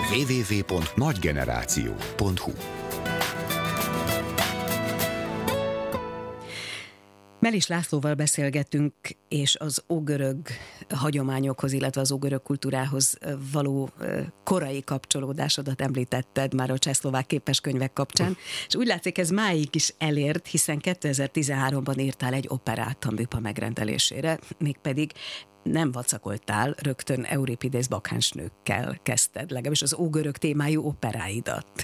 www.nagygeneráció.hu. Melis Lászlóval beszélgettünk, és az ógörög hagyományokhoz, illetve az ógörög kultúrához való korai kapcsolódásodat említetted már a csehszlovák képeskönyvek kapcsán, és úgy látszik, ez máig is elért, hiszen 2013-ban írtál egy operát a műpa megrendelésére, mégpedig nem vacakoltál, rögtön Euripidész bakánsnőkkel kezdted, legalábbis az ógörög témájú operáidat.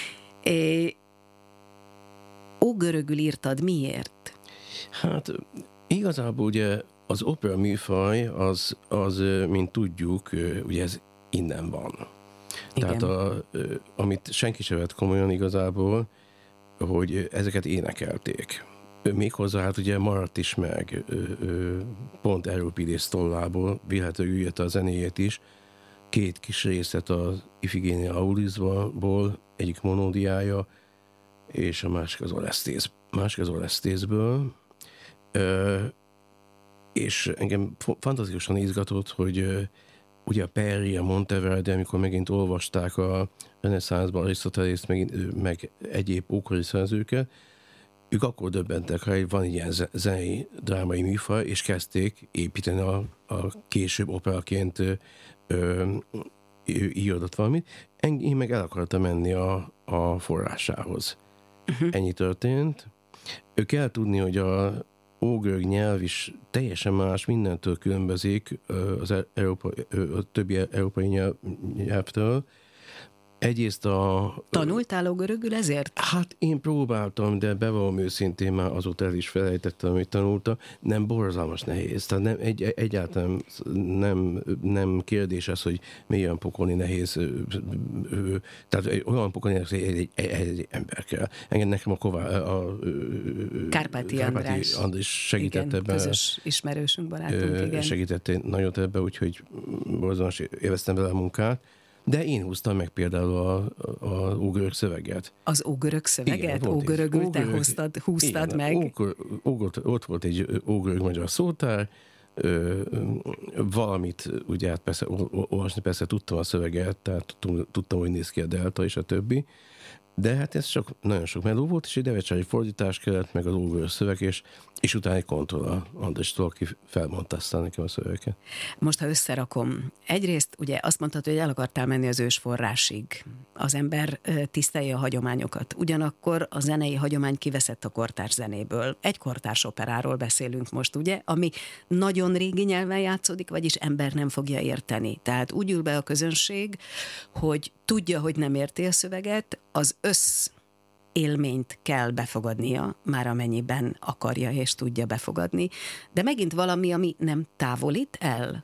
Ógörögül írtad, miért? Hát igazából ugye az opera műfaj, az mint tudjuk, ugye ez innen van. Igen. Tehát amit senki sem vett komolyan igazából, hogy ezeket énekelték. Méghozzá hát ugye maradt is meg pont Euripidész tollából, véletlenül jött a zenéjét is, 2 kis részlet az Ifigénia Aulisból, egyik monódiája, és a másik az Oresztészből. És engem fantasztikusan izgatott, hogy ugye a Peri, a Monteverde, amikor megint olvasták a reneszánszban Arisztotelészt, meg egyéb ókori szerzőket, ők akkor döbbentek rá, hogy van ilyen zenei, drámai műfaj, és kezdték építeni a később operaként írodott valamit. Én meg el akartam menni a forrásához. Ennyi történt. Kell tudni, hogy a ógörög nyelv is teljesen más, mindentől különbözik a többi európai nyelvtől. Egyrészt Tanultál ógörögül ezért? Hát én próbáltam, de bevallom őszintén már azóta el is felejtettem, amit tanultam. Nem borzalmas nehéz. Tehát nem, egyáltalán nem kérdés az, hogy milyen pokolni nehéz. Tehát olyan pokolni nehéz, hogy egy ember kell. Nekem a Kárpáti András segített igen, ebben. Közös ismerősünk, barátunk, igen. Segített nagyot ebben, úgyhogy borzalmas élveztem vele a munkát. De én húztam meg például az ógörög szöveget. Az ógörög szöveget? Ógörögül te húztad meg? Ott volt egy ógörög magyar szótár, valamit, ugye hát persze olvasni persze tudtam a szöveget, tehát tudtam, hogy néz ki a delta és a többi, de hát ez nagyon sok meló volt, és egy devecsári fordítás kellett, meg az ógörög szöveg, és utána egy kontroll Andristól, aki felmondta aztán nekem a szövegeket. Most, ha összerakom, egyrészt ugye azt mondtad, hogy el akartál menni az ősforrásig. Az ember tisztelje a hagyományokat. Ugyanakkor a zenei hagyomány kiveszett a kortárs zenéből. Egy kortárs operáról beszélünk most, ugye, ami nagyon régi nyelven játszódik, vagyis ember nem fogja érteni. Tehát úgy ül be a közönség, hogy tudja, hogy nem érti a szöveget, az élményt kell befogadnia, már amennyiben akarja és tudja befogadni, de megint valami, ami nem távolít el?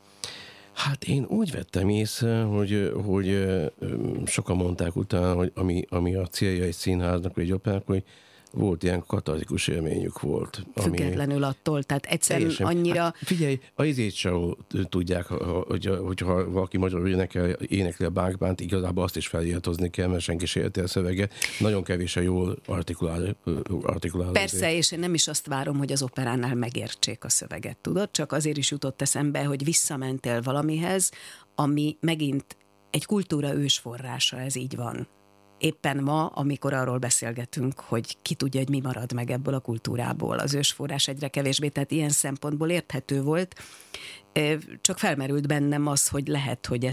Hát én úgy vettem észre, hogy sokan mondták utána, hogy ami a célja egy színháznak, vagy egy operának, hogy volt ilyen katartikus élményük volt. Függetlenül attól, tehát egyszerűen annyira... Hát figyelj, a izét sem tudják, hogyha valaki magyarul énekli a Bánkbánt, igazából azt is feliratozni kell, mert senki sem érti a szöveget. Nagyon kevésen jól artikulál. Persze, és én nem is azt várom, hogy az operánál megértsék a szöveget, tudod? Csak azért is jutott eszembe, hogy visszamentél valamihez, ami megint egy kultúra ősforrása, ez így van. Éppen ma, amikor arról beszélgetünk, hogy ki tudja, hogy mi marad meg ebből a kultúrából. Az ősforrás egyre kevésbé, tehát ilyen szempontból érthető volt. Csak felmerült bennem az, hogy lehet, hogy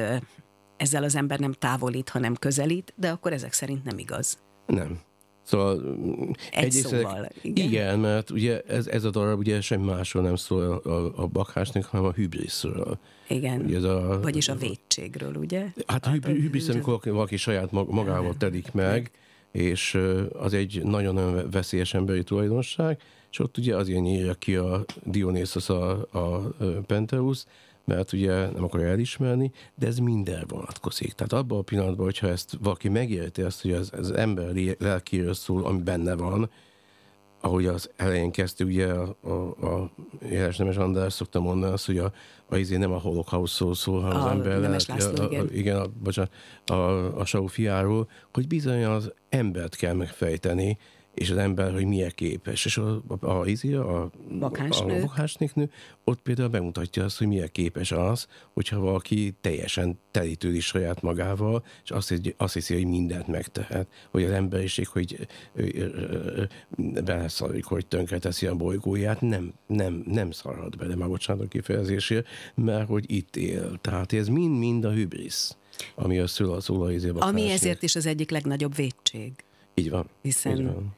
ezzel az ember nem távolít, hanem közelít, de akkor ezek szerint nem igaz. Nem. Szóval szóval, igen, mert ugye ez a darab ugye semmi másról nem szól a Bakhásnak, hanem a hübriszről. Igen, ugye vagyis a vétségről, ugye? Hát a hübrisz, amikor valaki saját magával telik meg, és az egy nagyon veszélyes emberi tulajdonság, és ott ugye azért nyírja ki a Dionysos a Pentheus, mert ugye nem akarja elismerni, de ez minden vonatkozik. Tehát abban a pillanatban, hogyha ezt valaki megérti azt, hogy az ember lelkéről szól, ami benne van, ahogy az elején kezdte, ugye a Jeles Nemes András szokta mondani azt, hogy izé nem a holokausztról szól, hanem az ember lelkéről, a Sau fiáról, hogy bizony az embert kell megfejteni, és az ember, hogy milyen képes. És a bakásnő ott például bemutatja azt, hogy milyen képes az, hogyha valaki teljesen telítődik saját magával, és azt hiszi, hogy mindent megtehet, hogy az emberiség, hogy beleszarik, hogy tönkreteszi a bolygóját, nem szarhat bele, már bocsánat a kifejezésért, mert hogy itt él. Tehát ez mind a hübrisz, ami a szólóizébe. Ami ezért is az egyik legnagyobb vétség. Így van. Hiszen, így van.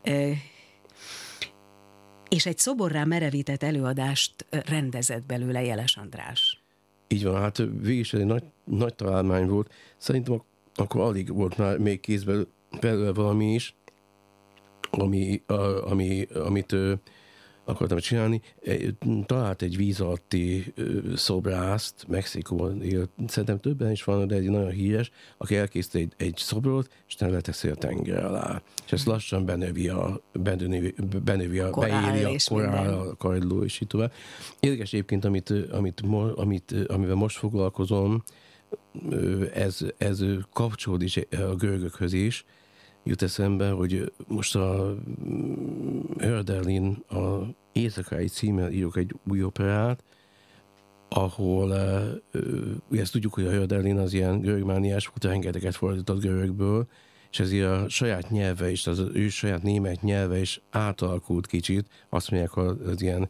És egy szoborrá merevített előadást rendezett belőle Jeles András. Így van, hát végig is egy nagy találmány volt. Szerintem akkor alig volt már még kézben belőle valami is, amit akartam csinálni. Talált egy víz alatti szobrászt, Mexikóban élt, szerintem többen is van, de egy nagyon híres, aki elkészített egy szobrot, és leteszi a tenger alá. És ezt lassan beéri a korál, a kardló, és így tovább. Érdekes egyébként, amivel most foglalkozom, ez kapcsolódik a görögökhöz is, jut eszembe, hogy most a Hölderlin a Éjszakai címmel írok egy új operát, ahol ugye ezt tudjuk, hogy a Hölderlin az ilyen görögmániás volt, rengeteget fordított görögből, és ezért a saját nyelve is, az ő saját német nyelve is átalakult kicsit, azt mondják, az ilyen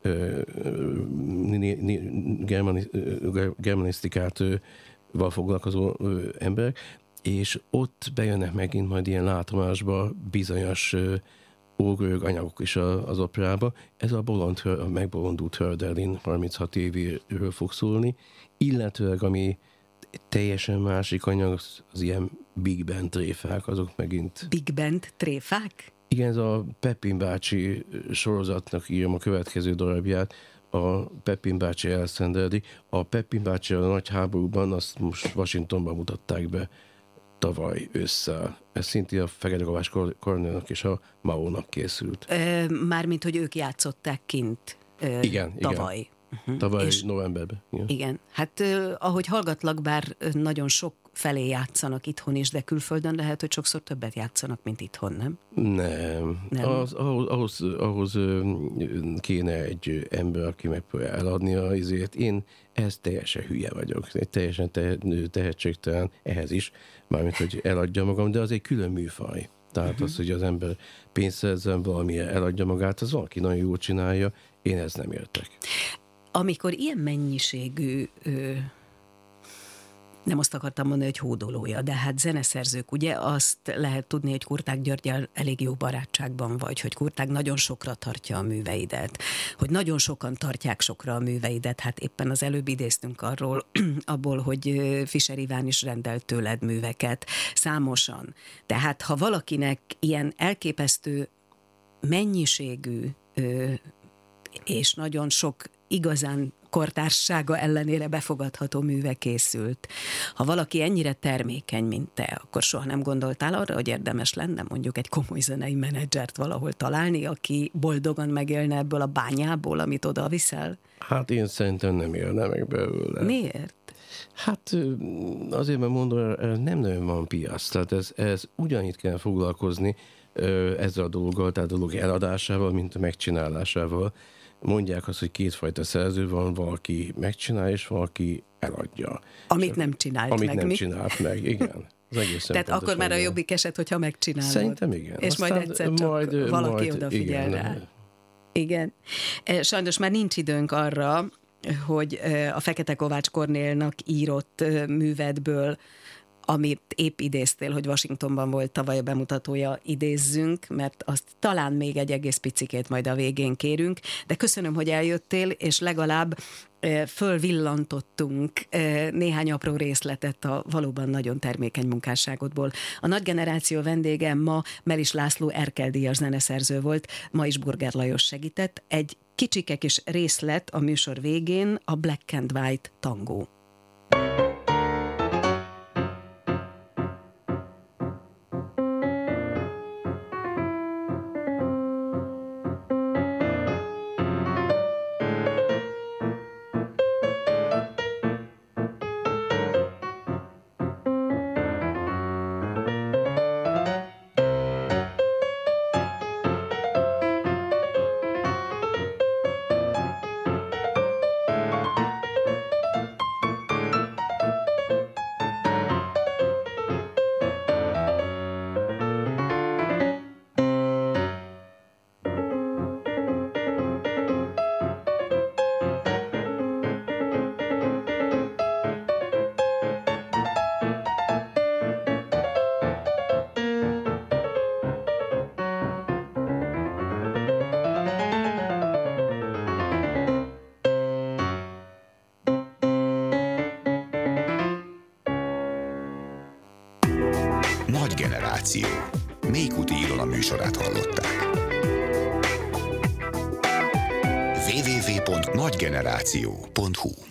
germanisztikát foglalkozó emberek, és ott bejönnek megint majd ilyen látomásba bizonyos ógörög anyagok is az operába. Ez a megbolondult Hölderlin 36 évéről fog szólni, illetőleg ami teljesen másik anyag, az ilyen Big Band tréfák, azok megint... Big Band tréfák? Igen, ez a Pepin bácsi sorozatnak írom a következő darabját, a Pepin bácsi elszendeldi. A Pepin bácsi a nagy háborúban, azt most Washingtonban mutatták be tavaly ősszel. Ez szintén a Fekete Kovács Kornélnak és a Maónak készült. Mármint, hogy ők játszották kint tavaly. Igen. Tavaly novemberben. Igen. Hát ahogy hallgatlak, bár nagyon sok felé játszanak itthon is, de külföldön lehet, hogy sokszor többet játszanak, mint itthon, nem? Nem. Ahhoz kéne egy ember, aki megpróbálja eladni azért. Én ehhez teljesen hülye vagyok. Teljesen tehetségtelen ehhez is, mármint, hogy eladja magam, de az egy külön műfaj. Tehát az, hogy az ember pénzt szerezzen valamilyen, eladja magát, az valaki nagyon jól csinálja, én ezt nem értek. Amikor ilyen mennyiségű, nem azt akartam mondani, hogy hódolója, de hát zeneszerzők, ugye azt lehet tudni, hogy Kurták Györggyel elég jó barátságban vagy, hogy Kurták nagyon sokra tartja a műveidet, hogy nagyon sokan tartják sokra a műveidet, hát éppen az előbb idéztünk abból, hogy Fischer Iván is rendelt tőled műveket, számosan. Tehát ha valakinek ilyen elképesztő mennyiségű és nagyon sok igazán kortárssága ellenére befogadható műve készült. Ha valaki ennyire termékeny, mint te, akkor soha nem gondoltál arra, hogy érdemes lenne mondjuk egy komoly zenei menedzsert valahol találni, aki boldogan megélne ebből a bányából, amit oda viszel? Hát én szerintem nem élne meg belőle. Miért? Hát azért, mert mondom, nem nagyon van piac. Tehát ez ugyanitt kell foglalkozni ezzel a dologgal, tehát a dolog eladásával, mint a megcsinálásával. Mondják azt, hogy kétfajta szerző van, valaki megcsinál, és valaki eladja. Amit nem csinált meg. Amit nem csinált meg, igen. Tehát akkor már a jobbik eset, hogyha megcsinálod. Szerintem igen. És aztán majd egyszer csak valaki odafigyel rá. Igen. Sajnos már nincs időnk arra, hogy a Fekete Kovács Kornélnak írott művedből, amit épp idéztél, hogy Washingtonban volt tavaly a bemutatója, idézzünk, mert azt talán még egy egész picikét majd a végén kérünk, de köszönöm, hogy eljöttél, és legalább fölvillantottunk néhány apró részletet a valóban nagyon termékeny munkásságodból. A nagy generáció vendége ma Melis László Erkel-díjas zeneszerző volt, ma is Burger Lajos segített. Egy kicsike kis részlet a műsor végén, a Black and White tangó. Nagy generáció. Mékuti Ilona műsorát hallották. www.nagygeneráció.hu